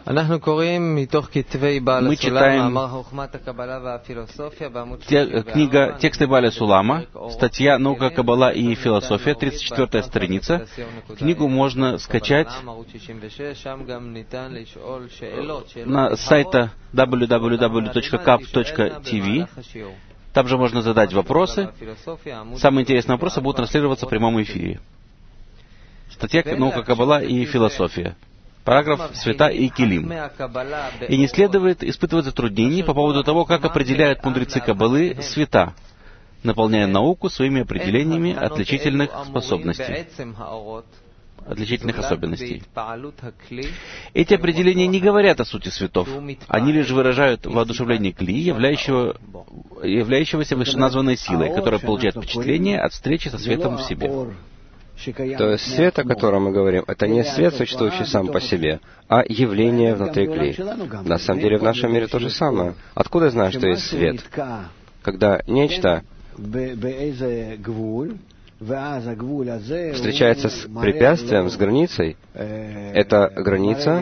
Мы читаем книга «Тексты Баля Сулама», статья «Наука, Каббала и философия», 34-я страница. Книгу можно скачать на сайта www.kap.tv. Там же можно задать вопросы. Самые интересные вопросы будут транслироваться в прямом эфире. Статья «Наука, Каббала и философия». Параграф «Света и Келим». И не следует испытывать затруднений по поводу того, как определяют мудрецы Каббалы света, наполняя науку своими определениями отличительных особенностей. Эти определения не говорят о сути светов. Они лишь выражают воодушевление кли, являющегося вышеназванной силой, которая получает впечатление от встречи со светом в себе. То есть свет, о котором мы говорим, это не свет, существующий сам по себе, а явление внутри кли. На самом деле в нашем мире то же самое. Откуда я знаю, что есть свет? Когда нечто встречается с препятствием, с границей, эта граница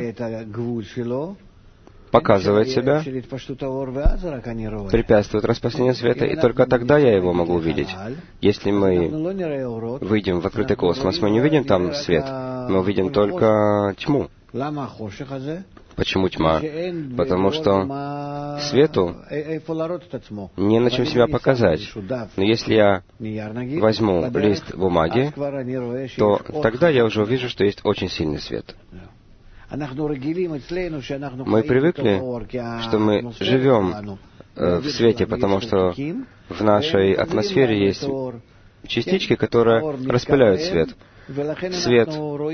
показывает себя, препятствует распространению света, и только тогда я его могу увидеть. Если мы выйдем в открытый космос, мы не увидим там свет, мы увидим только тьму. Почему тьма? Потому что свету не на чем себя показать. Но если я возьму лист бумаги, то тогда я уже увижу, что есть очень сильный свет. Мы привыкли, что мы живем в свете, потому что в нашей атмосфере есть частички, которые распыляют свет. Свет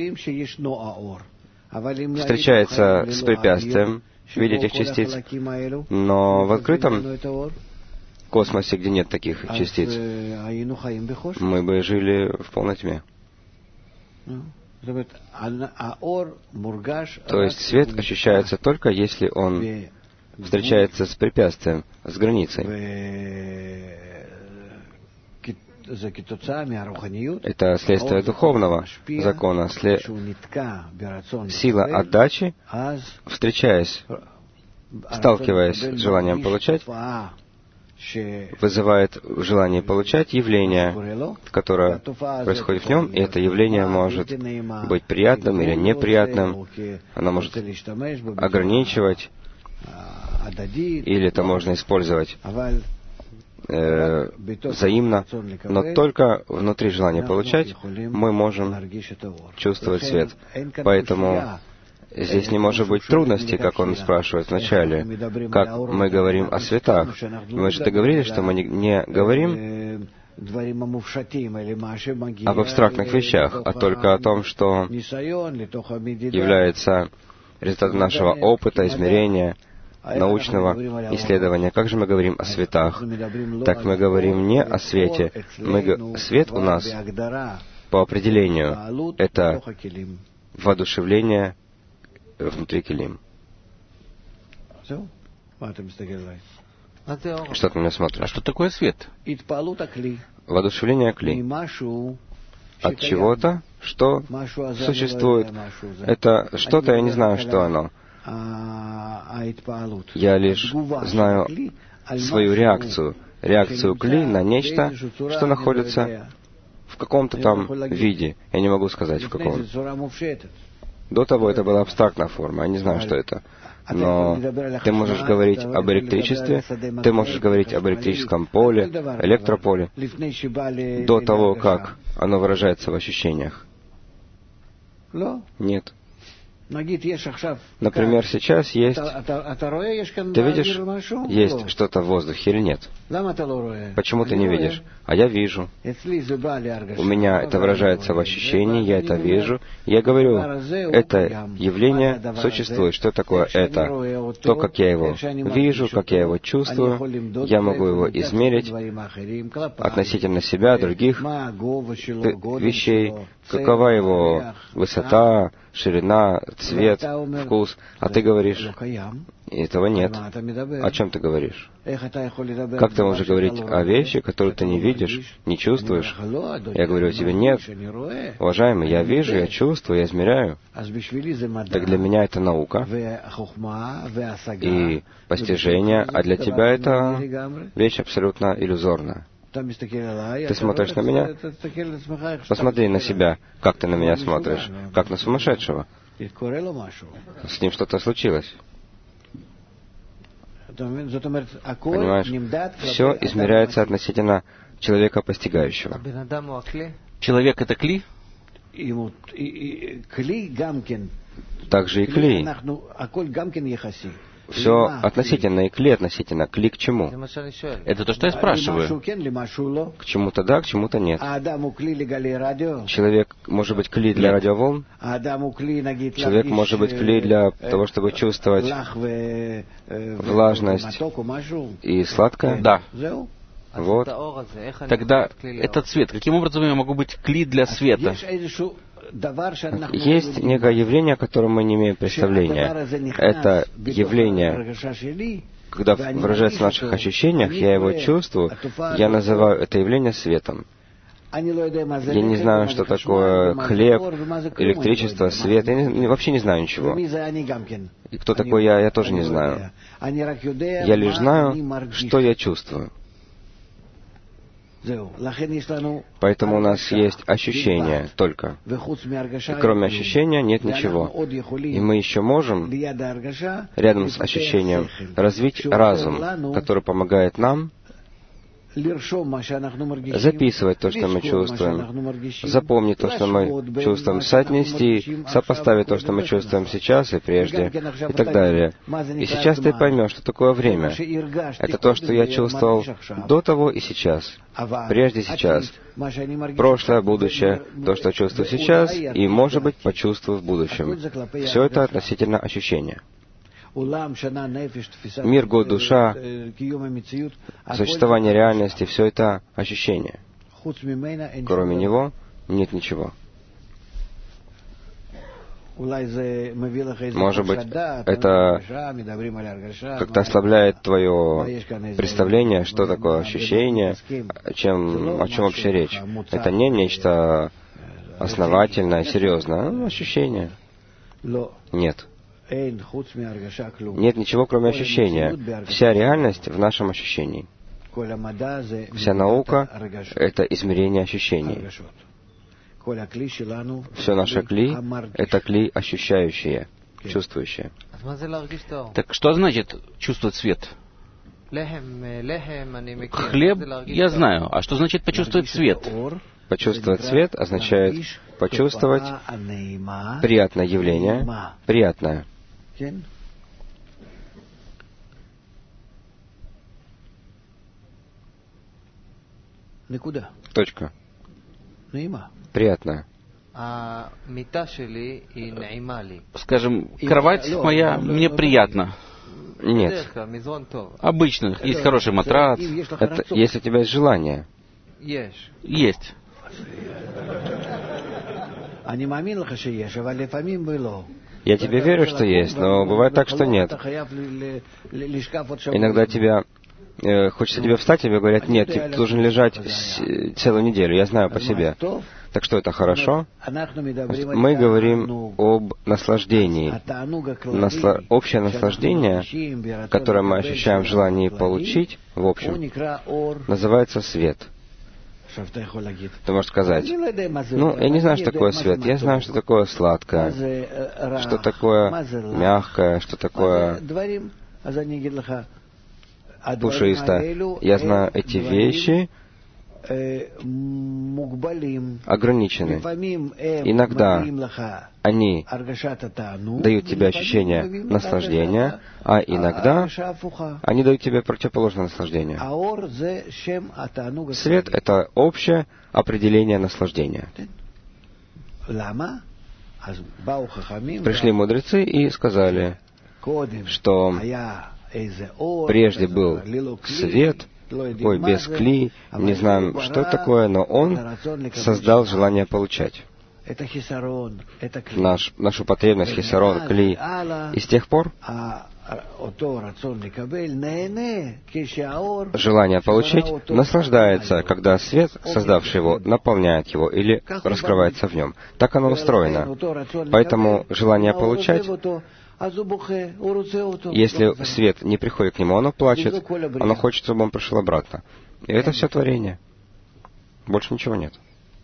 встречается с препятствием в виде этих частиц, но в открытом космосе, где нет таких частиц, мы бы жили в полной тьме. То есть свет ощущается только, если он встречается с препятствием, с границей. Это следствие духовного закона. Сила отдачи, встречаясь, сталкиваясь с желанием получать, вызывает желание получать явление, которое происходит в нем, и это явление может быть приятным или неприятным, оно может ограничивать, или это можно использовать взаимно, но только внутри желания получать мы можем чувствовать свет. Поэтому здесь не может быть трудностей, как он спрашивает вначале, как мы говорим о светах. Мы же договорились, что мы не говорим об абстрактных вещах, а только о том, что является результатом нашего опыта, измерения, научного исследования. Как же мы говорим о светах? Так мы говорим не о свете. Свет у нас, по определению, это воодушевление внутри келим. Что ты на меня смотришь? А что такое свет? Воодушевление кли. От чего-то, что существует. Это что-то, я не знаю, что оно. Я лишь знаю свою реакцию кли на нечто, что находится в каком-то там виде. Я не могу сказать, в каком. До того это была абстрактная форма, я не знаю, что это. Но ты можешь говорить об электричестве, ты можешь говорить об электрическом поле, электрополе, до того, как оно выражается в ощущениях. Нет. Например, сейчас есть... Ты видишь, есть что-то в воздухе или нет? Почему ты не видишь? А я вижу. У меня это выражается в ощущении, я это вижу. Я говорю, это явление существует. Что такое это? То, как я его вижу, как я его чувствую, я могу его измерить относительно себя, других вещей, какова его высота, ширина, цвет, вкус, а ты говоришь, этого нет. О чем ты говоришь? Как ты можешь говорить о вещи, которые ты не видишь, не чувствуешь? Я говорю, у тебя нет. Уважаемый, я вижу, я чувствую, я измеряю. Так для меня это наука и постижение, а для тебя это вещь абсолютно иллюзорная. Ты смотришь на меня? Посмотри на себя, как ты на меня смотришь, как на сумасшедшего. С ним что-то случилось. Понимаешь? Все измеряется относительно человека постигающего. Человек — это кли? Также и кли. Все относительно, и кли относительно. Кли к чему? Это то, что я спрашиваю. К чему-то да, к чему-то нет. Человек может быть кли для радиоволн. Человек может быть кли для того, чтобы чувствовать влажность и сладкое. Да. Вот. Тогда этот свет. Каким образом я могу быть кли для света? Есть некое явление, о котором мы не имеем представления. Это явление, когда выражается в наших ощущениях, я его чувствую, я называю это явление светом. Я не знаю, что такое хлеб, электричество, свет. Я вообще не знаю ничего. И кто такой я тоже не знаю. Я лишь знаю, что я чувствую. Поэтому у нас есть ощущение только. И кроме ощущения нет ничего. И мы еще можем, рядом с ощущением, развить разум, который помогает нам записывать то, что мы чувствуем, запомнить то, что мы чувствуем, соотнести, сопоставить то, что мы чувствуем сейчас и прежде, и так далее. И сейчас ты поймешь, что такое время. Это то, что я чувствовал до того и сейчас, прежде сейчас, прошлое, будущее, то, что чувствую сейчас, и, может быть, почувствую в будущем. Все это относительно ощущения. Мир, год, душа, существование реальности — все это ощущение. Кроме него нет ничего. Может быть, это как-то ослабляет твое представление, что такое ощущение, о чем вообще речь. Это не нечто основательное, серьезное, а ощущение. Нет. Нет ничего, кроме ощущения. Вся реальность в нашем ощущении. Вся наука — это измерение ощущений. Все наше кли — это кли ощущающее, чувствующее. Так что значит чувствовать свет? Хлеб я знаю. А что значит почувствовать свет? Почувствовать свет означает почувствовать приятное явление, приятное. Точка. Приятно. Скажем, кровать моя мне приятна. Нет. Обычно. Есть хороший матрац. Это если у тебя есть желание. Есть. Я тебе верю, что есть, но бывает так, что нет. Иногда хочется тебе встать, тебе говорят, нет, ты должен лежать целую неделю. Я знаю по себе. Так что это хорошо? Мы говорим об наслаждении. Общее наслаждение, которое мы ощущаем в желании получить, в общем, называется свет. Ты можешь сказать, я не знаю, что такое свет, я знаю, что такое сладкое, что такое мягкое, что такое пушистое. Я знаю эти вещи, ограничены. Иногда они дают тебе ощущение наслаждения, а иногда они дают тебе противоположное наслаждение. Свет — это общее определение наслаждения. Пришли мудрецы и сказали, что прежде был свет, без кли, не знаем, что это такое, но он создал желание получать. нашу потребность хисарон, кли. И с тех пор желание получить наслаждается, когда свет, создавший его, наполняет его или раскрывается в нем. Так оно устроено. Поэтому желание получать, если свет не приходит к нему, оно плачет, оно хочет, чтобы он пришел обратно. И это все творение. Больше ничего нет.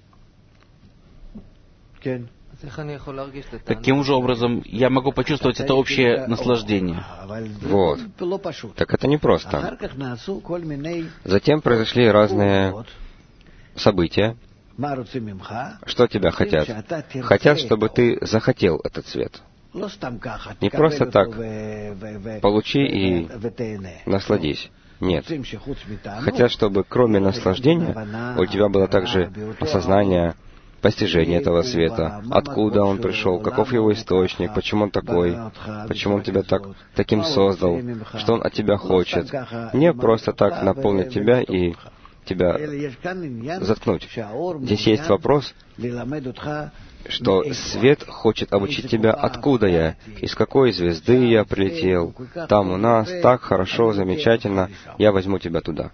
Каким же образом я могу почувствовать это общее наслаждение? Вот. Так это непросто. Затем произошли разные события. Что тебя хотят? Хотят, чтобы ты захотел этот свет. Не просто так получи и насладись. Нет. Хотят, чтобы кроме наслаждения у тебя было также осознание, постижение этого света, откуда он пришел, каков его источник, почему он такой, почему он тебя таким создал, что он от тебя хочет. Не просто так наполнить тебя и тебя заткнуть. Здесь есть вопрос, что свет хочет обучить тебя, откуда я, из какой звезды я прилетел. Там у нас так хорошо, замечательно, я возьму тебя туда.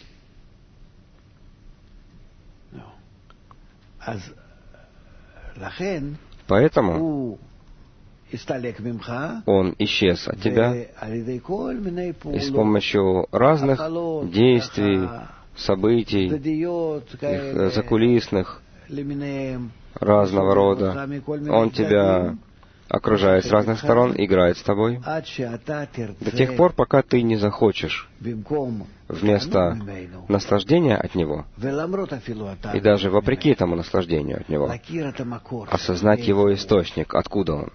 Поэтому он исчез от тебя, и с помощью разных действий, событий, их закулисных, разного рода, он тебя окружает с разных сторон, играет с тобой, до тех пор, пока ты не захочешь вместо наслаждения от него, и даже вопреки этому наслаждению от него, осознать его источник, откуда он.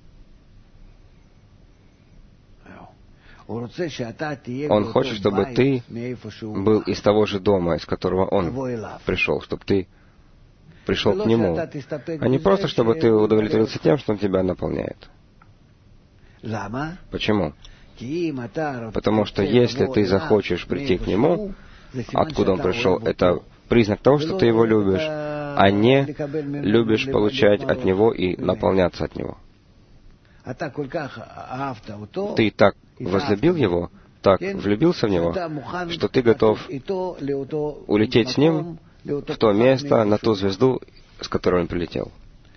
Он хочет, чтобы ты был из того же дома, из которого он пришел, чтобы ты пришел к нему, а не просто, чтобы ты удовлетворился тем, что он тебя наполняет. Почему? Потому что если ты захочешь прийти к нему, откуда он пришел, это признак того, что ты его любишь, а не любишь получать от него и наполняться от него. Ты так возлюбил его, так влюбился в него, что ты готов улететь с ним в то место, на ту звезду, с которой он прилетел.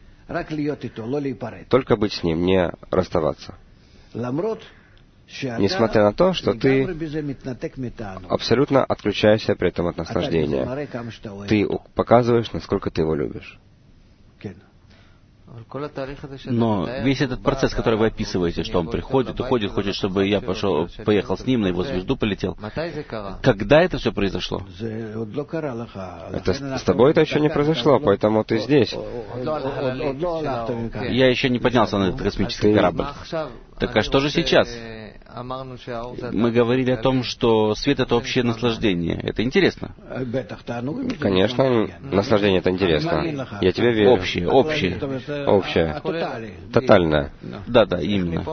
Только быть с ним, не расставаться. Несмотря на то, что ты абсолютно отключаешься при этом от наслаждения. Ты показываешь, насколько ты его любишь. Но весь этот процесс, который вы описываете, что он приходит, уходит, хочет, чтобы я поехал с ним, на его звезду полетел. Когда это все произошло? С тобой это еще не произошло, поэтому ты здесь. Я еще не поднялся на этот космический корабль. Так а что же сейчас? Мы говорили о том, что свет — это общее наслаждение. Это интересно. Конечно, наслаждение — это интересно. Я тебе верю. Общее. Тотальное. Да, именно.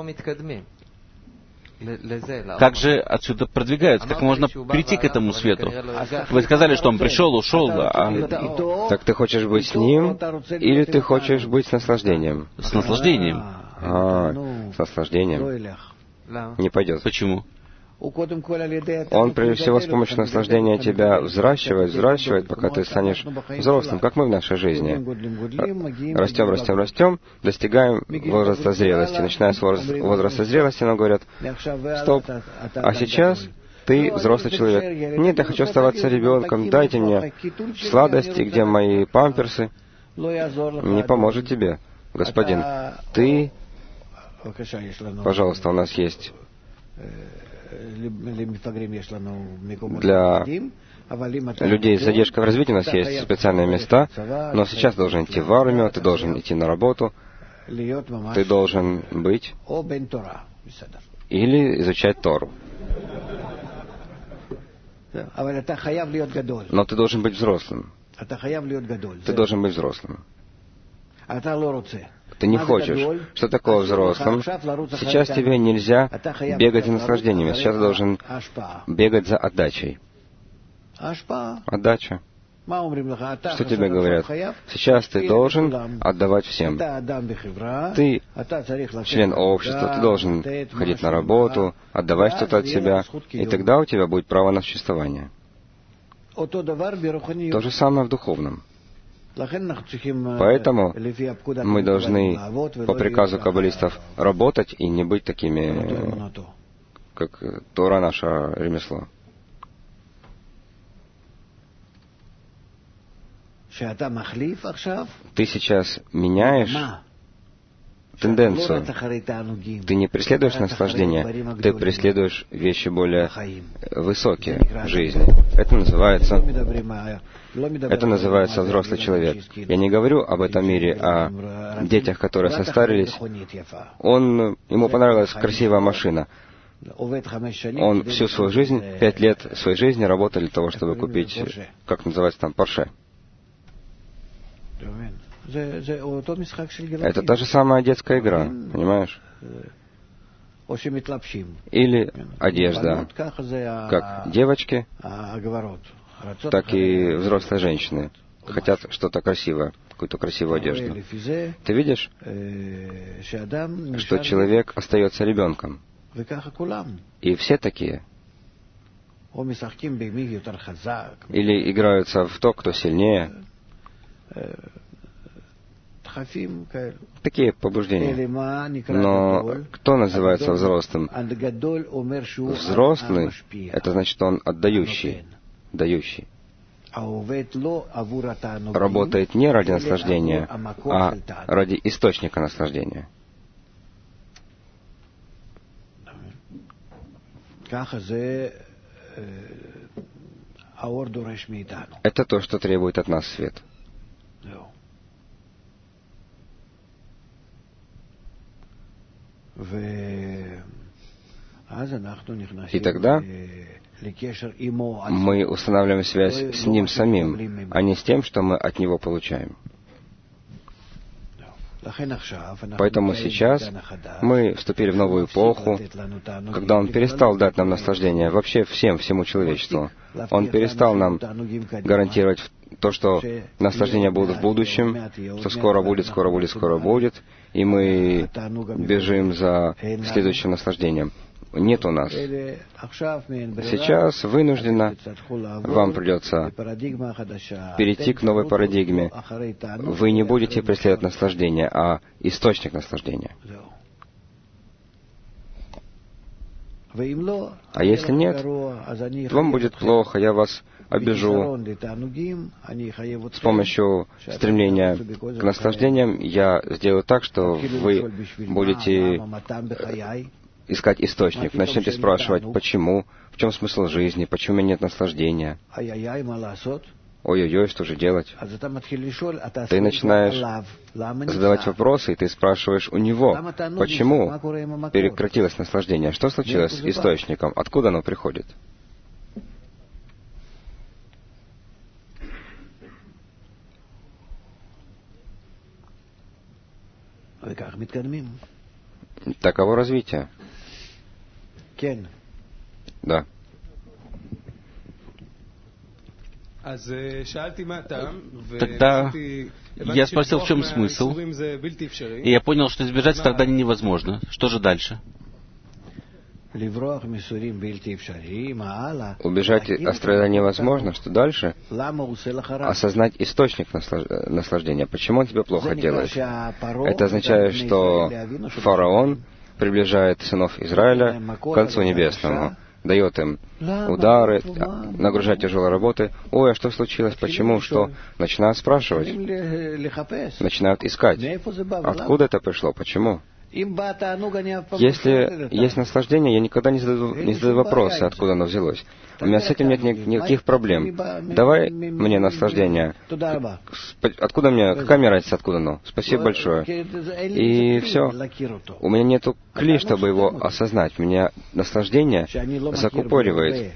Как же отсюда продвигаются? Как можно прийти к этому свету? Вы сказали, что он пришел, ушел, Так ты хочешь быть с ним, или ты хочешь быть с наслаждением? С наслаждением. С наслаждением. Не пойдет. Почему? Он, прежде всего, с помощью наслаждения тебя взращивает, пока ты станешь взрослым, как мы в нашей жизни. Растем, достигаем возраста зрелости. Начиная с возраста зрелости, нам говорят: стоп, а сейчас ты взрослый человек. Нет, я хочу оставаться ребенком, дайте мне сладости, где мои памперсы. Не поможет тебе, господин. Ты... Пожалуйста, у нас есть для людей с задержкой в развитии, у нас есть специальные места, но сейчас ты должен идти в армию, ты должен идти на работу, ты должен быть или изучать Тору. Но ты должен быть взрослым. Ты должен быть взрослым. Ты не хочешь. Что такое взрослым? Сейчас тебе нельзя бегать за наслаждениями. Сейчас ты должен бегать за отдачей. Отдача. Что тебе говорят? Сейчас ты должен отдавать всем. Ты член общества, ты должен ходить на работу, отдавать что-то от себя, и тогда у тебя будет право на существование. То же самое в духовном. Поэтому мы должны по приказу каббалистов работать и не быть такими, как Тора, наше ремесло. Ты сейчас меняешь тенденцию. Ты не преследуешь наслаждение, ты преследуешь вещи более высокие в жизни. Это называется взрослый человек. Я не говорю об этом мире, о детях, которые состарились. Ему понравилась красивая машина. Он всю свою жизнь, 5 лет своей жизни работал для того, чтобы купить, как называется там, Порше. Это та же самая детская игра, понимаешь? Или одежда. Как девочки, так и взрослые женщины хотят что-то красивое, какую-то красивую одежду. Ты видишь, что человек остается ребенком. И все такие. Или играются в то, кто сильнее. Такие побуждения. Но кто называется взрослым? Взрослый — это значит, он отдающий, дающий. Работает не ради наслаждения, а ради источника наслаждения. Это то, что требует от нас свет. И тогда мы устанавливаем связь с Ним самим, а не с тем, что мы от Него получаем. Поэтому сейчас мы вступили в новую эпоху, когда Он перестал дать нам наслаждение вообще всему человечеству. Он перестал нам гарантировать то, что наслаждения будут в будущем, что скоро будет, и мы бежим за следующим наслаждением. Нет у нас. Сейчас вынужденно вам придется перейти к новой парадигме. Вы не будете преследовать наслаждение, а источник наслаждения. А если нет, вам будет плохо, я вас обижу. С помощью стремления к наслаждениям я сделаю так, что вы будете искать источник, начнете спрашивать, почему, в чем смысл жизни, почему у меня нет наслаждения. Ой-ой-ой, что же делать? Ты начинаешь задавать вопросы, и ты спрашиваешь у него, почему прекратилось наслаждение, что случилось с источником, откуда оно приходит. Таково развитие. Да. Тогда я спросил, в чем смысл, и я понял, что избежать страданий невозможно. Что же дальше? Убежать от страданий невозможно. Что дальше? Осознать источник наслаждения. Почему он тебе плохо делает? Это означает, что фараон приближает сынов Израиля к концу небесному, дает им удары, нагружать тяжелой работы. Ой, а что случилось? Почему? Что? Начинают спрашивать. Начинают искать. Откуда это пришло? Почему? Если есть наслаждение, я никогда не задаю вопросы, откуда оно взялось. У меня с этим нет никаких проблем. Давай мне наслаждение. Откуда мне? Какая мне разница, откуда оно? Спасибо большое. И все. У меня нету кли, чтобы его осознать. Меня наслаждение закупоривает.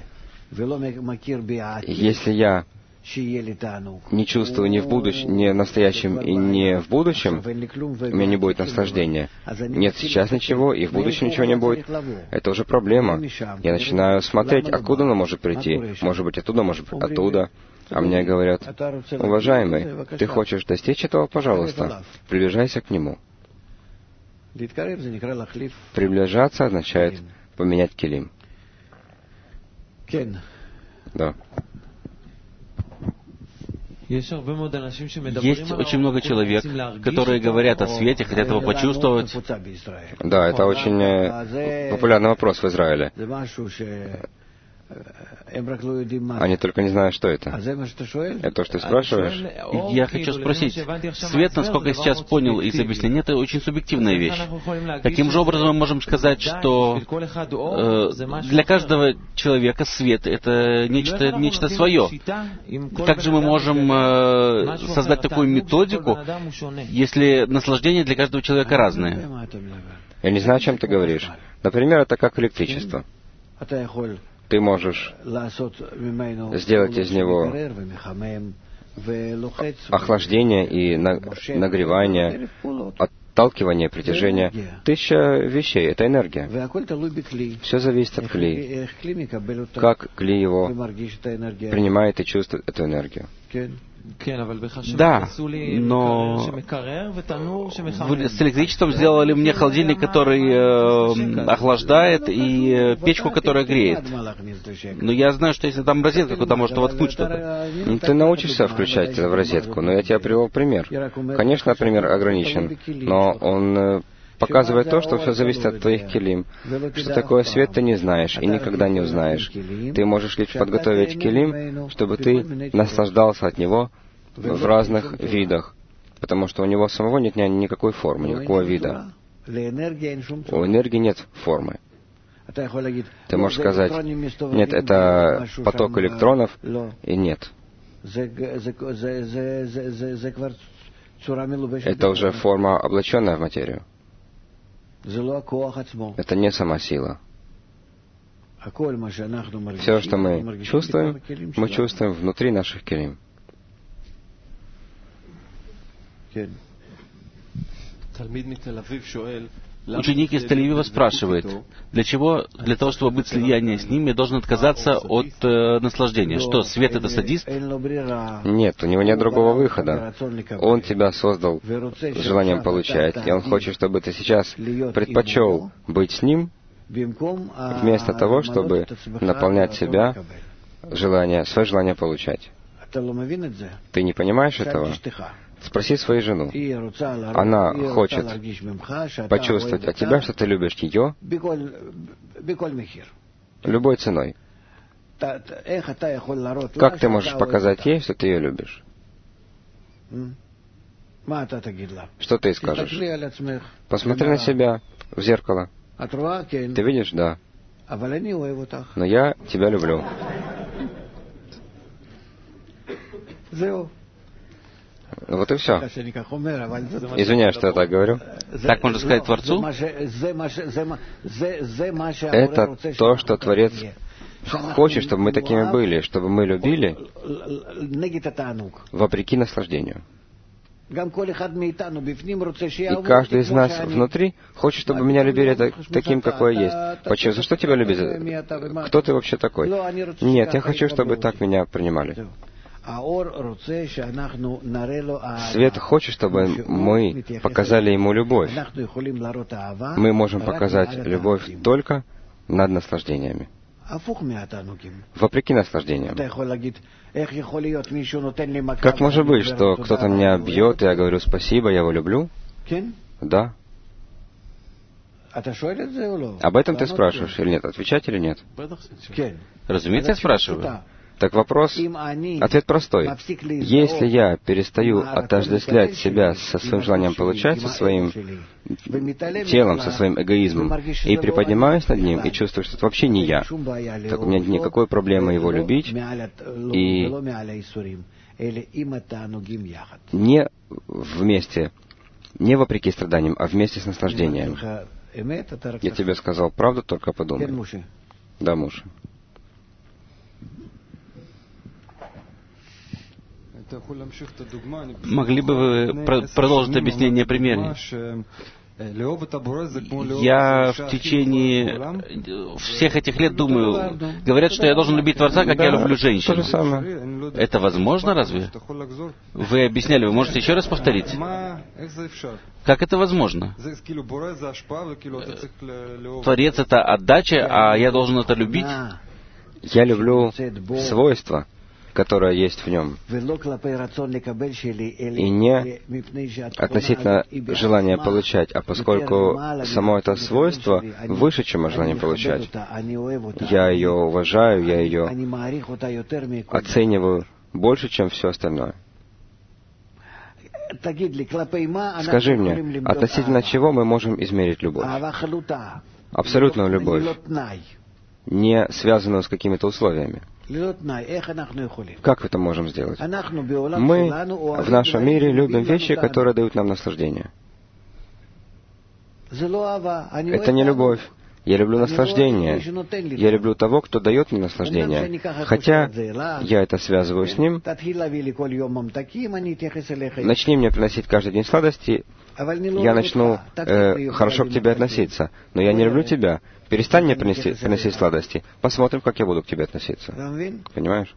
Если я не чувствую ни в настоящем и не в будущем, у меня не будет наслаждения. Нет сейчас ничего, и в будущем ничего не будет. Это уже проблема. Я начинаю смотреть, откуда оно может прийти. Может быть, оттуда, может быть, оттуда. А мне говорят: уважаемый, ты хочешь достичь этого, пожалуйста, приближайся к нему. Приближаться означает поменять килим. Да. Есть очень много человек, которые говорят о свете, хотят его почувствовать. Да, это очень популярный вопрос в Израиле. Они только не знают, что это. Это то, что ты спрашиваешь? Я хочу спросить, свет, насколько я сейчас понял из объяснения, это очень субъективная вещь. Каким же образом мы можем сказать, что для каждого человека свет — это нечто свое? Как же мы можем создать такую методику, если наслаждение для каждого человека разное? Я не знаю, о чем ты говоришь. Например, это как электричество. Ты можешь сделать из него охлаждение и нагревание, отталкивание, притяжение. 1000 вещей — это энергия. Все зависит от кли. Как кли его принимает и чувствует эту энергию. Да, но с электричеством сделали мне холодильник, который охлаждает, и печку, которая греет. Но я знаю, что если там розетка, куда можно воткнуть что-то. Ты научишься включать в розетку, но я тебе привел пример. Конечно, пример ограничен, но он показывает то, что все зависит от твоих килим. Что такое свет, ты не знаешь и никогда не узнаешь. Ты можешь лишь подготовить килим, чтобы ты наслаждался от него в разных видах, потому что у него самого нет никакой формы, никакого вида. У энергии нет формы. Ты можешь сказать: нет, это поток электронов, и нет. Это уже форма, облаченная в материю. Это не сама сила. Все, что мы чувствуем внутри наших килим. Ученик из Тель-Авива спрашивает, для чего, для того, чтобы быть в слиянии с ним, я должен отказаться от наслаждения? Что, свет — это садист? Нет, у него нет другого выхода. Он тебя создал с желанием получать, и он хочет, чтобы ты сейчас предпочел быть с ним, вместо того, чтобы наполнять себя свое желание получать. Ты не понимаешь этого? Спроси свою жену. Она хочет почувствовать от тебя, что ты любишь ее любой ценой. Как ты можешь показать ей, что ты ее любишь? Что ты скажешь? Посмотри на себя в зеркало. Ты видишь? Да. Но я тебя люблю. Вот и все. Извиняюсь, что я так говорю. Так можно сказать Творцу? Это то, что Творец хочет, чтобы мы такими были, чтобы мы любили вопреки наслаждению. И каждый из нас внутри хочет, чтобы меня любили таким, какой я есть. Почему? За что тебя любят? Кто ты вообще такой? Нет, я хочу, чтобы так меня принимали. Свет хочет, чтобы мы показали ему любовь. Мы можем показать любовь только над наслаждениями. Вопреки наслаждениям. Как может быть, что кто-то меня бьет, и я говорю спасибо, я его люблю? Да. Об этом ты спрашиваешь или нет? Отвечать или нет? Разумеется, я спрашиваю. Так вопрос, ответ простой. Если я перестаю отождествлять себя со своим желанием получать, со своим телом, со своим эгоизмом, и приподнимаюсь над ним, и чувствую, что это вообще не я, так у меня нет никакой проблемы его любить, и не вместе, не вопреки страданиям, а вместе с наслаждением. Я тебе сказал правду, только подумай. Да, муж. Могли бы вы продолжить объяснение на примере? Я в течение всех этих лет думаю, говорят, что я должен любить Творца, как я люблю женщину. То же самое. Это возможно, разве? Вы объясняли, вы можете еще раз повторить? Как это возможно? Творец — это отдача, а я должен это любить? Я люблю свойства, которое есть в нем, и не относительно желания получать, а поскольку само это свойство выше, чем желание получать. Я ее уважаю, я ее оцениваю больше, чем все остальное. Скажи мне, относительно чего мы можем измерить любовь? Абсолютную любовь, не связанную с какими-то условиями. Как это можем сделать? Мы в нашем мире любим вещи, которые дают нам наслаждение. Это не любовь. Я люблю наслаждение. Я люблю того, кто дает мне наслаждение. Хотя я это связываю с ним. Начни мне приносить каждый день сладости, я начну хорошо к тебе относиться. Но я не люблю тебя. Перестань мне приносить сладости. Посмотрим, как я буду к тебе относиться. Понимаешь?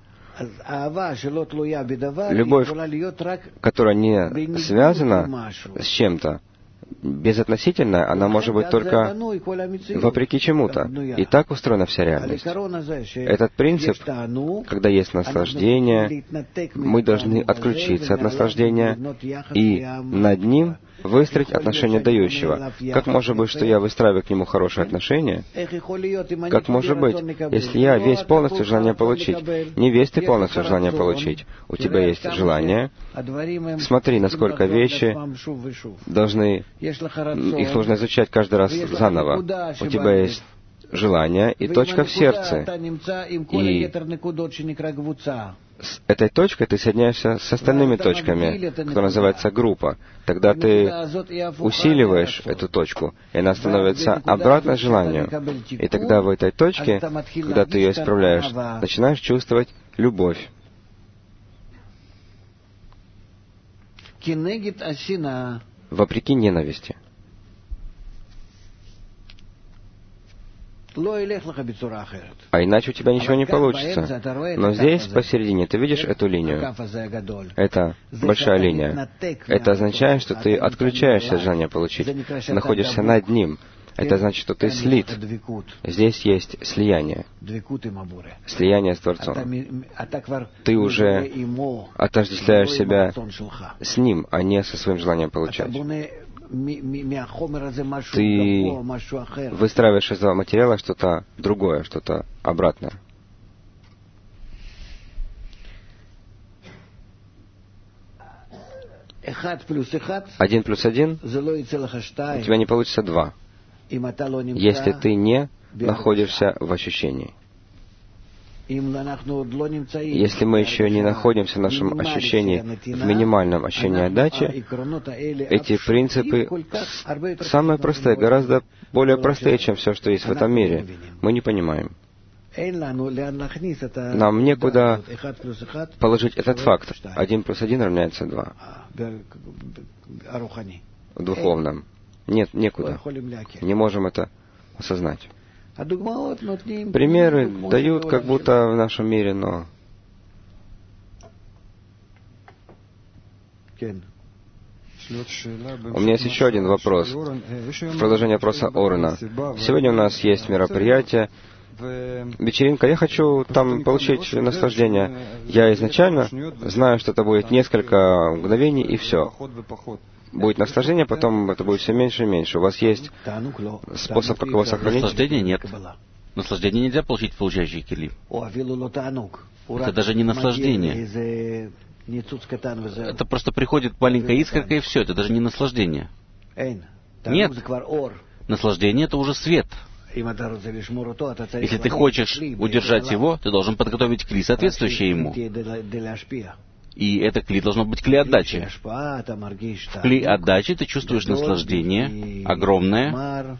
Любовь, которая не связана с чем-то, безотносительная, она может быть только вопреки чему-то. И так устроена вся реальность. Этот принцип, когда есть наслаждение, мы должны отключиться от наслаждения и над ним выстроить отношение дающего. Как может быть, что я выстраиваю к нему хорошие отношения? Как может быть, если я весь полностью желание получить? Не весь ты полностью желание получить. У тебя есть желание. Смотри, насколько вещи должны, их нужно изучать каждый раз заново. У тебя есть желание и точка в сердце. И с этой точкой ты соединяешься с остальными точками, которые называется группа. Тогда ты усиливаешь эту точку, и она становится обратно желанию. И тогда в этой точке, когда ты ее исправляешь, начинаешь чувствовать любовь. Вопреки ненависти. А иначе у тебя ничего не получится. Но здесь, посередине, ты видишь эту линию? Это большая линия. Это означает, что ты отключаешься от желания получить, находишься над ним. Это значит, что ты слит. Здесь есть слияние. Слияние с Творцом. Ты уже отождествляешь себя с Ним, а не со своим желанием получать. Ты выстраиваешь из этого материала что-то другое, что-то обратное. Один плюс один, у тебя не получится два, если ты не находишься в ощущении. Если мы еще не находимся в нашем ощущении, в минимальном ощущении отдачи, эти принципы самые простые, гораздо более простые, чем все, что есть в этом мире. Мы не понимаем. Нам некуда положить этот факт. 1 плюс 1 равняется 2. В духовном. Нет, некуда. Не можем это осознать. Примеры дают, как будто в нашем мире, но... У меня есть еще один вопрос. В продолжение вопроса Орена. Сегодня у нас есть мероприятие, вечеринка. Я хочу там получить наслаждение. Я изначально знаю, что это будет несколько мгновений, и все. Будет наслаждение, потом это будет все меньше и меньше. У вас есть способ, как его сохранить? Наслаждения нет. Наслаждение нельзя получить в получающей кили. Это даже не наслаждение. Это просто приходит маленькая искорка, и все. Это даже не наслаждение. Нет. Наслаждение — это уже свет. Если ты хочешь удержать его, ты должен подготовить кли, соответствующее ему. И это кли должно быть кли отдачи. В кли отдачи ты чувствуешь наслаждение огромное,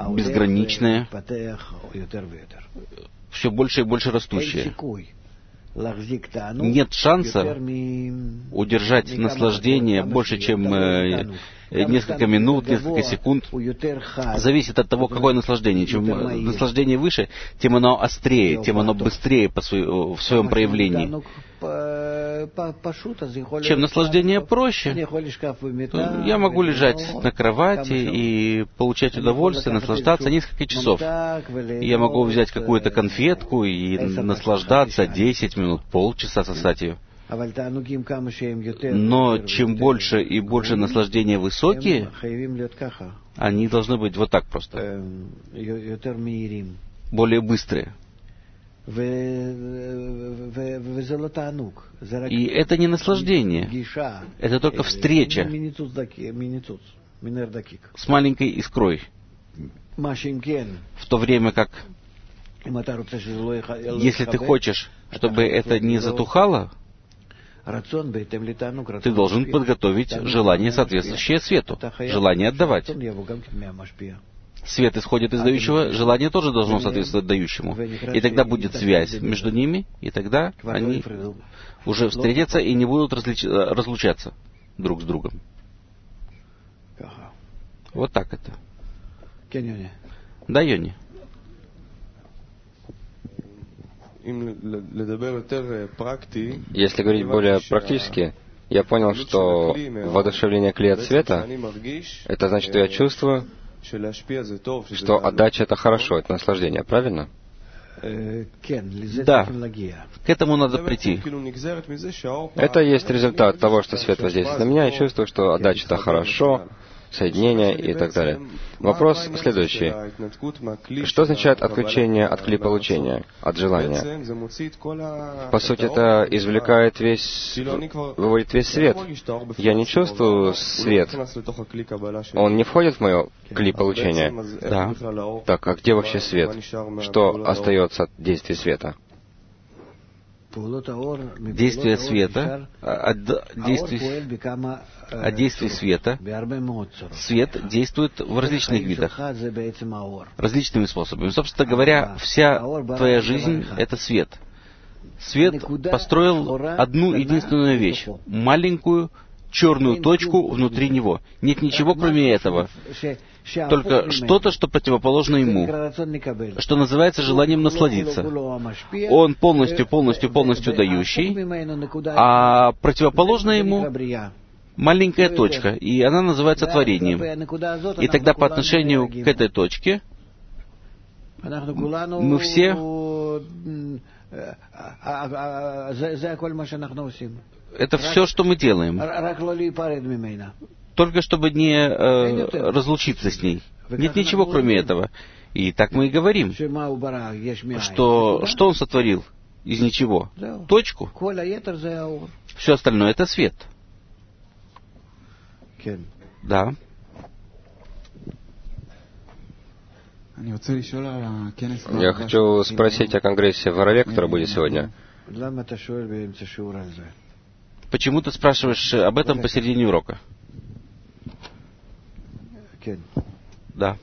безграничное, все больше и больше растущее. нет шанса удержать наслаждение больше, чем несколько минут, несколько секунд. Зависит от того, какое наслаждение. Чем наслаждение выше, тем оно острее, тем оно быстрее в своем проявлении. Чем наслаждение проще, я могу лежать на кровати и получать удовольствие, наслаждаться несколько часов. Я могу взять какую-то конфетку и наслаждаться 10 минут, полчаса сосать ее. Но чем больше и больше наслаждения высокие, они должны быть вот так просто. Более быстрые. И это не наслаждение. Это только встреча с маленькой искрой. В то время как, если ты хочешь, чтобы это не затухало, ты должен подготовить желание, соответствующее свету, желание отдавать. Свет исходит из дающего, желание тоже должно соответствовать дающему. И тогда будет связь между ними, и тогда они уже встретятся и не будут разлучаться друг с другом. Вот так это. Да, Йони? Если говорить более практически, я понял, что воодушевление кли от света, это значит, что я чувствую, что отдача — это хорошо, это наслаждение, правильно? Да, к этому надо прийти. Это есть результат того, что свет воздействует на меня, я чувствую, что отдача — это хорошо, соединение и так далее. Вопрос следующий. Что означает отключение от кли получения, от желания? По сути, это извлекает выводит весь свет. Я не чувствую свет. Он не входит в мое кли получения. Да. Так, а где вообще свет? Что остается от действия света? Действие света, от действия света, свет действует в различных видах, различными способами. Собственно говоря, вся твоя жизнь — это свет. Свет построил одну единственную вещь — маленькую черную точку внутри него. Нет ничего, кроме этого. Только что-то, что противоположно ему, что называется желанием насладиться. Он полностью дающий, а противоположно ему маленькая точка, и она называется творением. И тогда по отношению к этой точке мы все... Это все, что мы делаем. Только чтобы не разлучиться с ней. Нет ничего, кроме этого. И так мы и говорим, что он сотворил из ничего? Точку. Все остальное — это свет. Да. Я хочу спросить о конгрессе в Орове, который будет сегодня. Почему ты спрашиваешь об этом посередине урока? Да.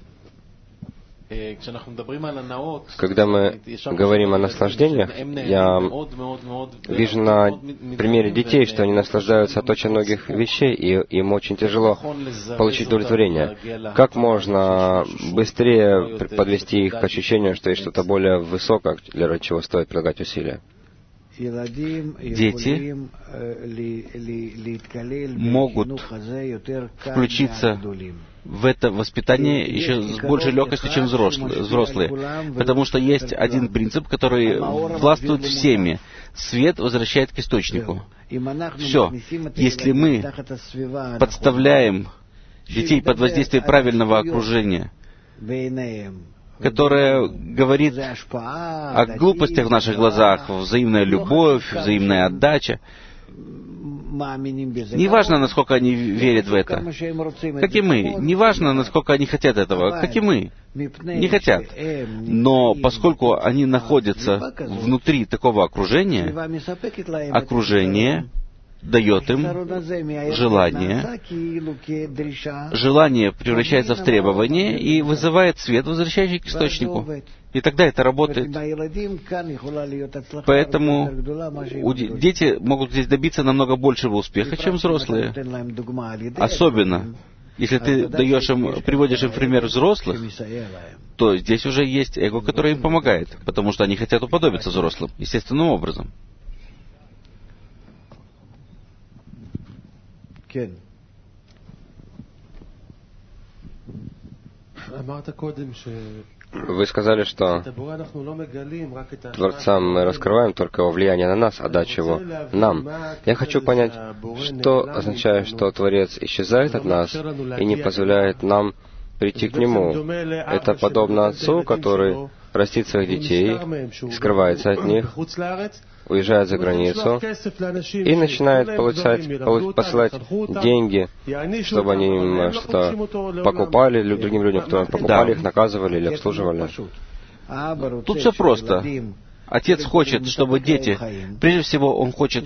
Когда мы говорим о наслаждениях, я вижу на примере детей, что они наслаждаются от очень многих вещей, и им очень тяжело получить удовлетворение. Как можно быстрее подвести их к ощущению, что есть что-то более высокое, для чего стоит прилагать усилия? Дети могут включиться в это воспитание еще с большей легкостью, чем взрослые. Потому что есть один принцип, который властвует всеми. Свет возвращает к источнику. Все. Если мы подставляем детей под воздействие правильного окружения, которое говорит о глупостях в наших глазах, взаимная любовь, взаимная отдача, неважно, насколько они верят в это, как и мы. Неважно, насколько они хотят этого, как и мы. Не хотят. Но поскольку они находятся внутри такого окружения, окружение дает им желание. Желание превращается в требование и вызывает свет, возвращающий к источнику. И тогда это работает. Поэтому дети могут здесь добиться намного большего успеха, чем взрослые. Особенно, если ты приводишь им в пример взрослых, то здесь уже есть эго, которое им помогает, потому что они хотят уподобиться взрослым, естественным образом. Вы сказали, что Творца мы раскрываем только его влияние на нас, отдачу его нам. Я хочу понять, что означает, что Творец исчезает от нас и не позволяет нам прийти к Нему. Это подобно отцу, который растит своих детей, скрывается от них, уезжает за границу и начинает посылать деньги, чтобы они им что-то покупали, другим людям, которые покупали их, наказывали или обслуживали. Тут все просто. Отец хочет, чтобы дети, прежде всего, он хочет,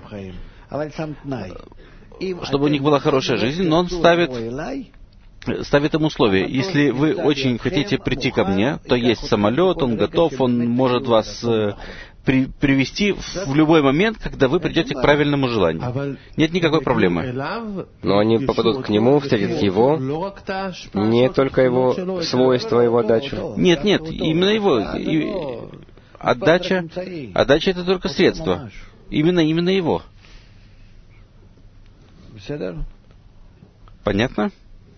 чтобы у них была хорошая жизнь, но он ставит им условия. Если вы очень хотите прийти ко мне, то есть самолет, он готов, он может вас привести в любой момент, когда вы придете к правильному желанию. Нет никакой проблемы. Но они попадут к нему, встретят его, не только его свойства, его отдачу. Нет, именно его. Отдача это только средство. Именно его. Понятно?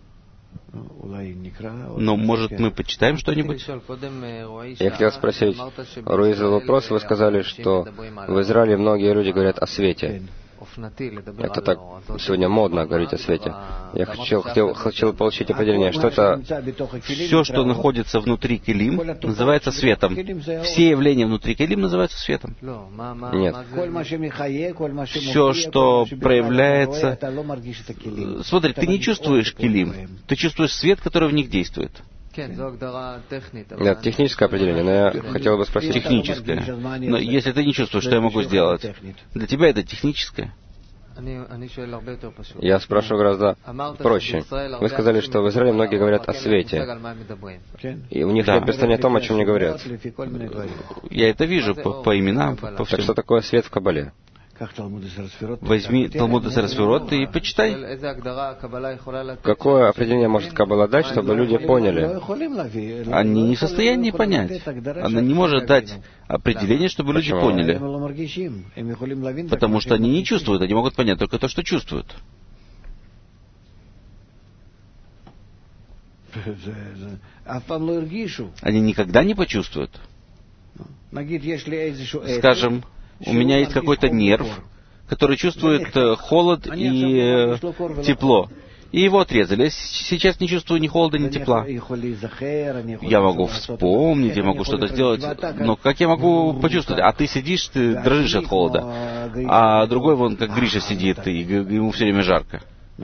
Но, может, мы почитаем что-нибудь? Я хотел спросить, Руи, задал вопрос, вы сказали, что в Израиле многие люди говорят о свете. Это так сегодня модно говорить о свете. Я хотел получить определение, что это... Все, что находится внутри килим, называется светом. Все явления внутри килим называются светом. Нет. Все, что проявляется... Смотри, ты не чувствуешь килим, ты чувствуешь свет, который в них действует. Нет, техническое определение, но я хотел бы спросить... Техническое. Но если ты не чувствуешь, что я могу сделать, для тебя это техническое. Я спрашиваю гораздо проще. Вы сказали, что в Израиле многие говорят о свете. И у них нет представления о том, о чем они говорят. Я это вижу по именам, по всему. Так что такое свет в Кабале? Возьми Талмуд Эсер Сфирот и почитай. Какое определение может Каббала дать, чтобы люди поняли? Они не в состоянии понять. Она не может дать определение, чтобы люди поняли. Потому что они не чувствуют, они могут понять только то, что чувствуют. Они никогда не почувствуют. Скажем, у меня есть какой-то нерв, который чувствует холод и тепло. И его отрезали. Я сейчас не чувствую ни холода, ни тепла. Я могу вспомнить, я могу что-то сделать, но как я могу почувствовать? А ты сидишь, ты дрожишь от холода. А другой, вон, как Гриша сидит, и ему все время жарко.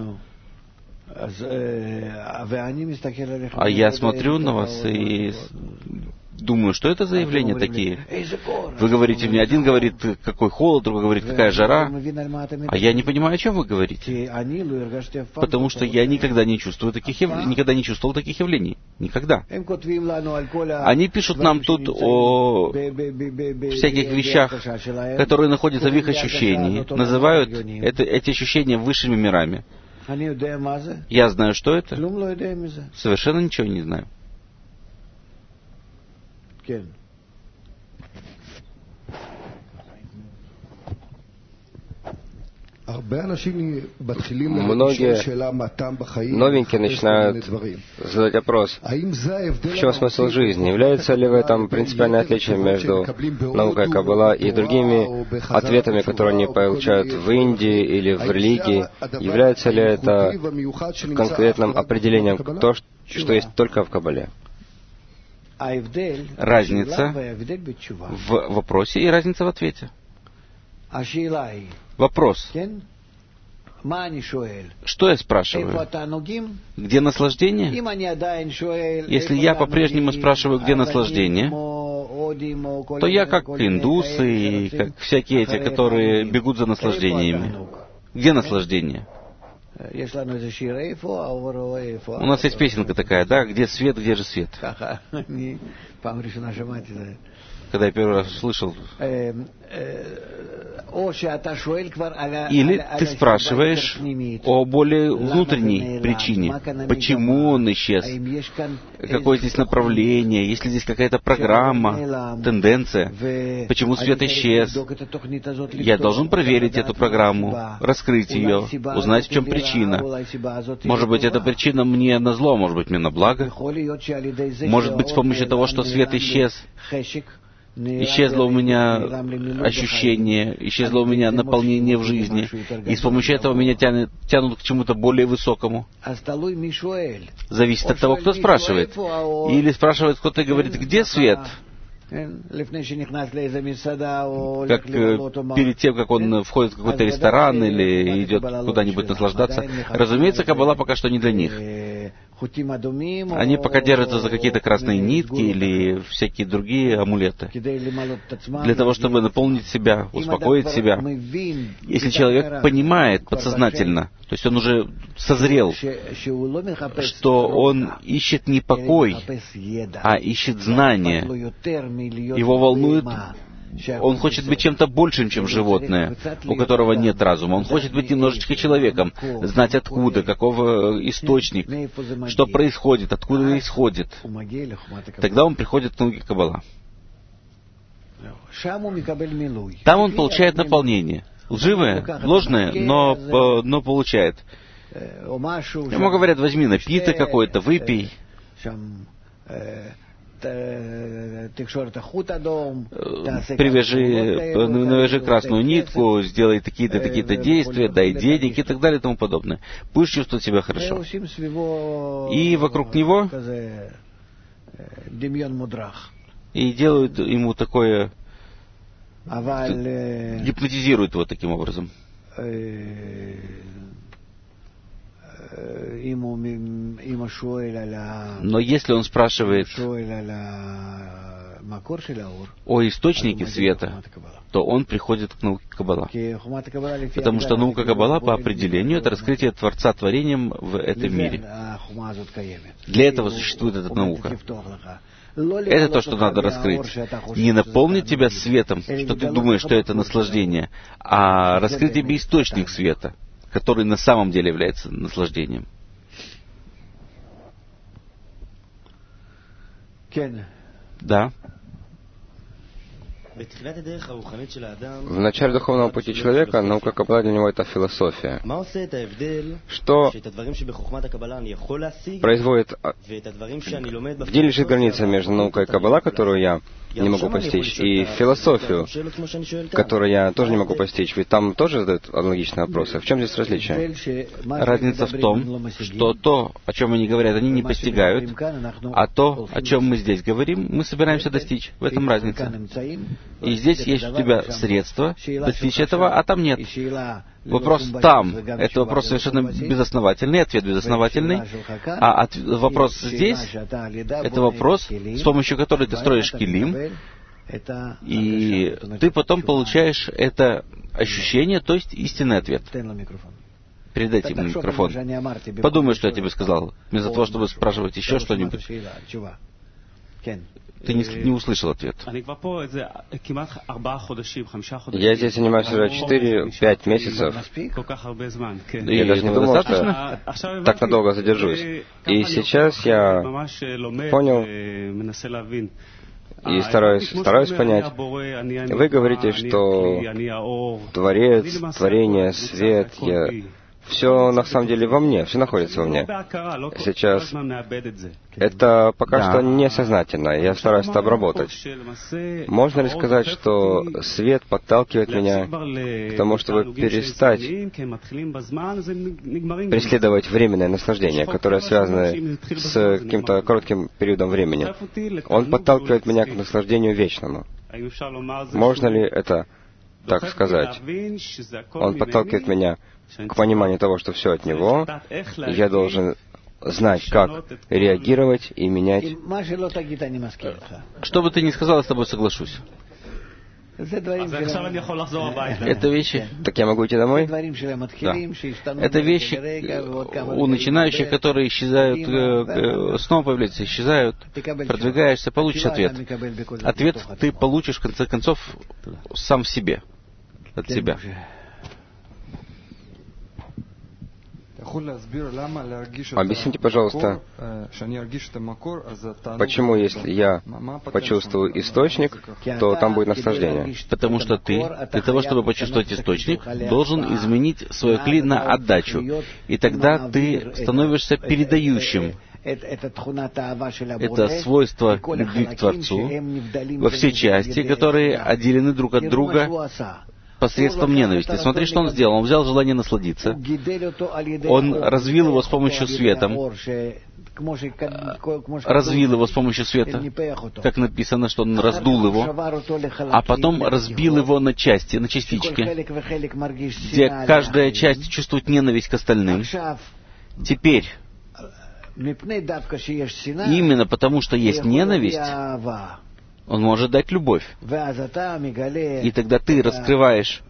А я смотрю на вас и думаю, что это за явления такие? Вы говорите мне, один говорит, какой холод, другой говорит, какая жара. А я не понимаю, о чем вы говорите. Потому что я никогда не чувствовал таких явлений. Никогда. Они пишут нам тут о всяких вещах, которые находятся в их ощущении. Называют эти ощущения высшими мирами. Я знаю, что это. Совершенно ничего не знаю. Многие новенькие начинают задать вопрос, в чем смысл жизни? Является ли в этом принципиальное отличие между наукой Каббала и другими ответами, которые они получают в Индии или в религии? Является ли это конкретным определением то, что есть только в Каббале? Разница в вопросе и разница в ответе. Вопрос. Что я спрашиваю? Где наслаждение? Если я по-прежнему спрашиваю, где наслаждение, то я как индусы и как всякие эти, которые бегут за наслаждениями. Где наслаждение? У нас есть песенка такая, да? Где свет, где же свет? Когда я первый раз слышал. Или ты спрашиваешь о более внутренней причине, почему он исчез, какое здесь направление, есть ли здесь какая-то программа, тенденция, почему свет исчез. Я должен проверить эту программу, раскрыть ее, узнать, в чем причина. Может быть, эта причина мне на зло, может быть, мне на благо. Может быть, с помощью того, что свет исчез, исчезло у меня ощущение, исчезло у меня наполнение в жизни, и с помощью этого меня тянут к чему-то более высокому. Зависит от того, кто спрашивает. Или спрашивает кто-то и говорит, где свет? Как перед тем, как он входит в какой-то ресторан или идет куда-нибудь наслаждаться. Разумеется, каббала пока что не для них. Они пока держатся за какие-то красные нитки или всякие другие амулеты. Для того, чтобы наполнить себя, успокоить себя. Если человек понимает подсознательно, то есть он уже созрел, что он ищет не покой, а ищет знания. Его волнует, он хочет быть чем-то большим, чем животное, у которого нет разума. Он хочет быть немножечко человеком, знать откуда, какого источник, что происходит, откуда исходит. Тогда он приходит к науке Каббала. Там он получает наполнение. Лживое, ложное, но получает. Ему говорят, возьми напиток какой-то, выпей. Навяжи красную нитку, сделай такие-то, такие-то действия, дай денег и так далее и тому подобное. Будешь чувствовать себя хорошо. И вокруг него и делают ему такое, гипнотизируют его таким образом. Но если он спрашивает о источнике света, то он приходит к науке Каббала. Потому что наука Каббала по определению — это раскрытие Творца творением в этом мире. Для этого существует эта наука. Это то, что надо раскрыть. Не наполнить тебя светом, что ты думаешь, что это наслаждение, а раскрыть тебе источник света, который на самом деле является наслаждением. Да. В начале духовного пути человека наука Каббала для него — это философия. Что производит... Где лежит граница между наукой Каббала, которую я не могу постичь, и философию, которую я тоже не могу постичь? Ведь там тоже задают аналогичные вопросы. В чем здесь различие? Разница в том, что то, о чем они говорят, они не постигают, а то, о чем мы здесь говорим, мы собираемся достичь. В этом разница. И здесь есть у тебя средства достичь этого, а там нет. Вопрос там — это вопрос совершенно безосновательный, ответ безосновательный. А вопрос здесь — это вопрос, с помощью которого ты строишь килим, и ты потом получаешь это ощущение, то есть истинный ответ. Передайте ему микрофон. Подумай, что я тебе сказал, вместо того, чтобы спрашивать еще что-нибудь. Ты не услышал ответ. Я здесь занимаюсь уже 4-5 месяцев. Я даже не думал, что так надолго задержусь. И сейчас я понял и стараюсь понять. Вы говорите, что Творец, творение, свет, все на самом деле во мне, все находится во мне. Сейчас это пока что несознательно, я стараюсь это обработать. Можно ли сказать, что свет подталкивает меня к тому, чтобы перестать преследовать временное наслаждение, которое связано с каким-то коротким периодом времени? Он подталкивает меня к наслаждению вечному. Можно ли это так сказать? Он подталкивает меня к пониманию того, что все от Него, и я должен знать, как реагировать и менять. Что бы ты ни сказал, я с тобой соглашусь. Это вещи... Так я могу идти домой? Да. Это вещи у начинающих, которые исчезают, снова появляются, исчезают. Продвигаешься, получишь ответ. Ответ ты получишь, в конце концов, сам в себе, от себя. Объясните, пожалуйста, почему, если я почувствую источник, то там будет наслаждение? Потому что ты, для того, чтобы почувствовать источник, должен изменить свое кли на отдачу. И тогда ты становишься передающим. Это свойство любви к Творцу во все части, которые отделены друг от друга посредством ненависти. Смотри, что он сделал. Он взял желание насладиться. Он развил его с помощью света. Развил его с помощью света, как написано, что он раздул его, а потом разбил его на части, на частички, где каждая часть чувствует ненависть к остальным. Теперь, именно потому, что есть ненависть, он может дать любовь. И тогда ты раскрываешь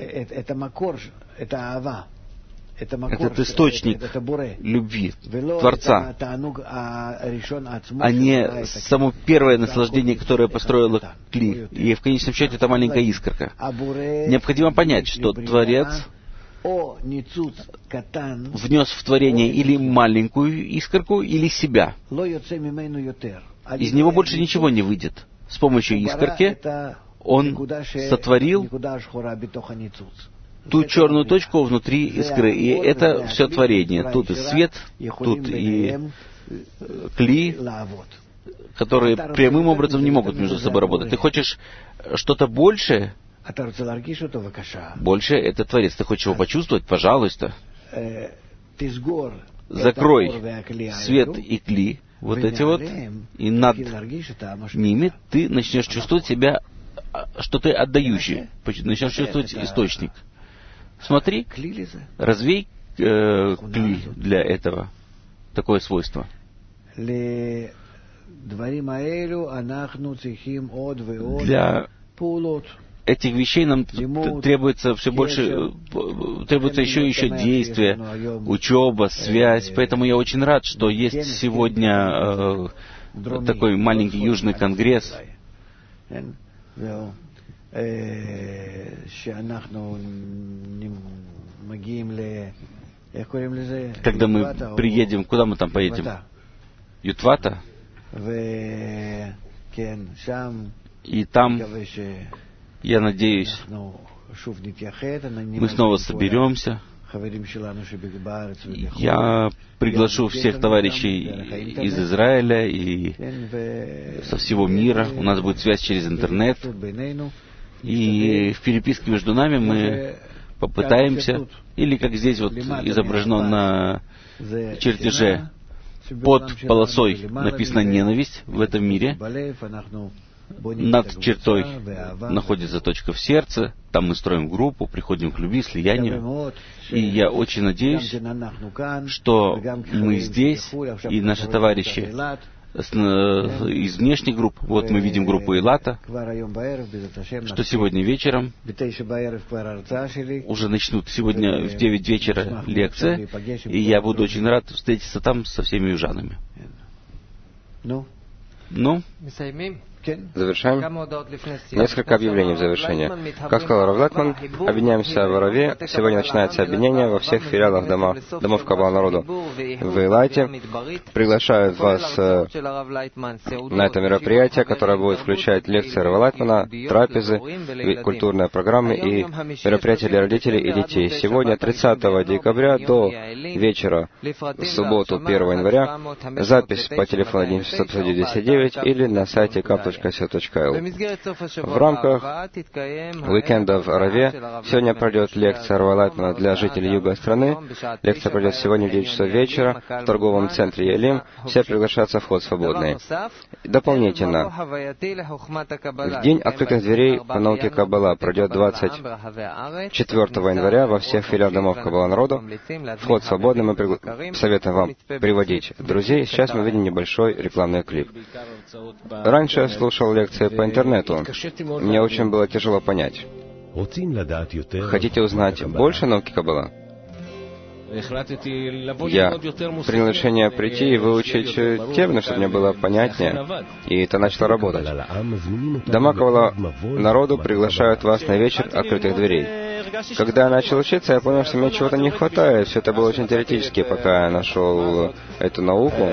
этот источник любви Творца, а не само первое наслаждение, которое построило кли. И в конечном счете это маленькая искорка. Необходимо понять, что Творец внес в творение или маленькую искорку, или себя. Из него больше ничего не выйдет. С помощью искорки он сотворил ту черную точку внутри искры. И это все творение. Тут и свет, тут и кли, которые прямым образом не могут между собой работать. Ты хочешь что-то большее? Больше это Творец. Ты хочешь его почувствовать? Пожалуйста. Закрой свет и кли, вот эти вот, и над ними ты начнешь чувствовать себя, что ты отдающий, начнешь чувствовать источник. Смотри, развей кли для этого, такое свойство. Для этих вещей нам требуется все больше, требуется еще действия, учеба, связь. Поэтому я очень рад, что есть сегодня такой маленький южный конгресс, когда мы приедем, куда мы там поедем? Ютвата? И там, я надеюсь, мы снова соберемся. Я приглашу всех товарищей из Израиля и со всего мира. У нас будет связь через интернет. И в переписке между нами мы попытаемся, или как здесь вот изображено на чертеже, под полосой написано «ненависть» в этом мире. Над чертой находится точка в сердце, там мы строим группу, приходим к любви, слиянию. И я очень надеюсь, что мы здесь, и наши товарищи из внешних групп, вот мы видим группу Илата, что сегодня вечером уже начнут, сегодня в 9 вечера лекция, и я буду очень рад встретиться там со всеми южанами. Ну? Завершаем. Несколько объявлений в завершение. Как сказал Рав Лайтман, объединяемся в Араве. Сегодня начинается объединение во всех филиалах домов Каббала народу в Илате. Приглашают вас на это мероприятие, которое будет включать лекции Рава Лайтмана, трапезы, культурные программы и мероприятия для родителей и детей. Сегодня, 30 декабря до вечера, в субботу, 1 января, запись по телефону 1 659 или на сайте Капта kap.co.il. В рамках уикенда в Араве сегодня пройдет лекция Арвалайтмана для жителей юга страны. Лекция пройдет сегодня в 9 часов вечера в торговом центре Елим. Все приглашаются, вход свободный. Дополнительно, в день открытых дверей по науке Каббала пройдет 24 января во всех филиалах домов Каббала народу. Вход свободный, мы советуем вам приводить друзей. Сейчас мы видим небольшой рекламный клип. Раньше я слушал лекции по интернету. Мне очень было тяжело понять. Хотите узнать больше науки Каббала? Я принял решение прийти и выучить термины, чтобы мне было понятнее, и это начало работать. Дома Каббала народу приглашают вас на вечер открытых дверей. Когда я начал учиться, я понял, что мне чего-то не хватает. Все это было очень теоретически, пока я нашел эту науку.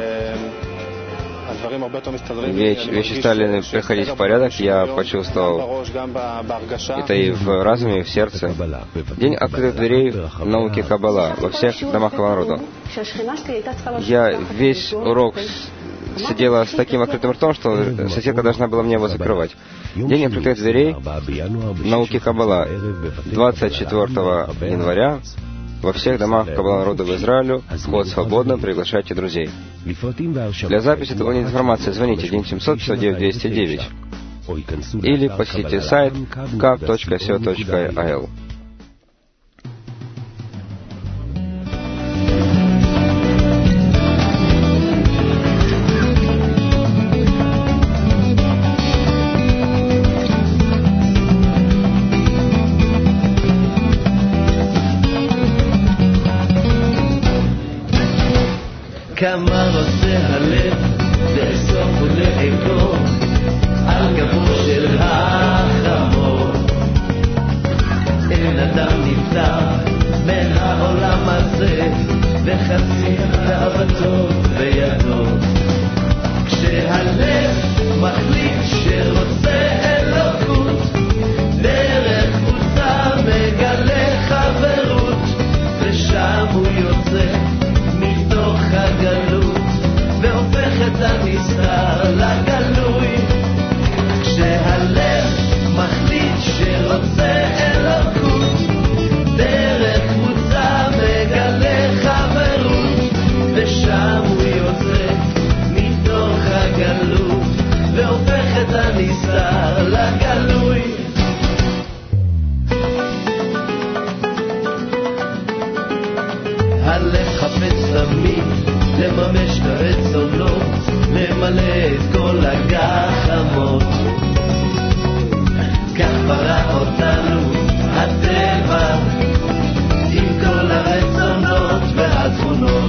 Вещи стали приходить в порядок, я почувствовал это и в разуме, и в сердце. День открытых дверей в науке Каббала во всех домах Каббала народу. Я весь урок сидела с таким открытым ртом, что соседка должна была мне его закрывать. День открытых дверей в науке Каббала 24 января во всех домах Каббала народа в Израиле. Вход свободно, приглашайте друзей. Для записи дополнительной информации звоните 1-700-509-209 или посетите сайт kap.co.il. כמה רוצה הלב לאסוף ולאגור על גבו של החמור. אין אדם נפטר מן העולם הזה וחצי תאוותו בידו. כשהלב מחליט שרוצה אלוקות, דרך קבוצה מגלה חברות, ושם הוא יוצא מתוך הגלות והופך את הנסתר לגלוי. כשהלב מחליט שרוצה אלוקות, דרך קבוצה מגלה חברות, ושם הוא יוצא מתוך הגלות והופך את הנסתר לגלוי. הלב חפץ תמיד לממש ברצונות, למלא את כל הגחמות. כך ברא אותנו הטבע עם כל הרצונות והתכונות.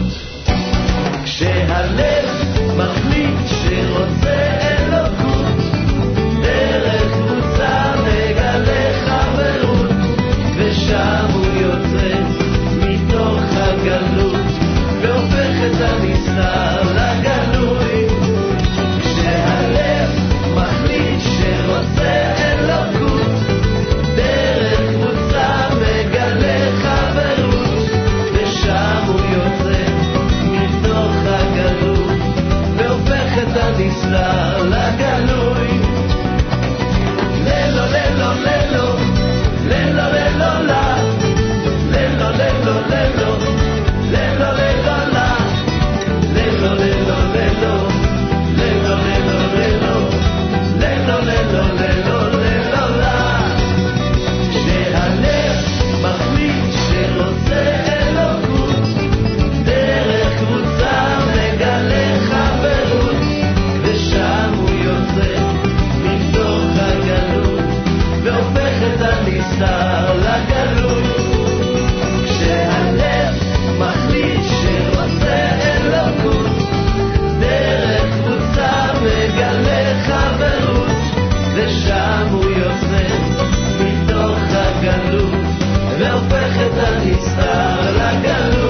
כשהלב מחליט שרוצה אלוקות, דרך קבוצה מגלה חברות, ושם הוא יוצא מתוך הגלות והופך את הנסתר לגלוי. כשהלב מחליט שרוצה אלוקות, דרך קבוצה מגלה חברות, ושם הוא יוצא מתוך הגלות והופך את הנסתר לגלוי. ללו ללו ללו ללו ללו לה ללו ללו ללו ללו ללו לה ללו ללו ללו ללו ללו ללו ללו ללו ללו ללו לה. כשהלב מחליט שרוצה אלוקות, דרך קבוצה מגלה חברות, ושם הוא יוצא מתוך הגלות והופך את הנסתר לגלוי. כשהלב מחליט שרוצה אלוקות, דרך קבוצה מגלה חברות, ושם הוא יוצא מתוך הגלות והופך את הנסתר לגלות.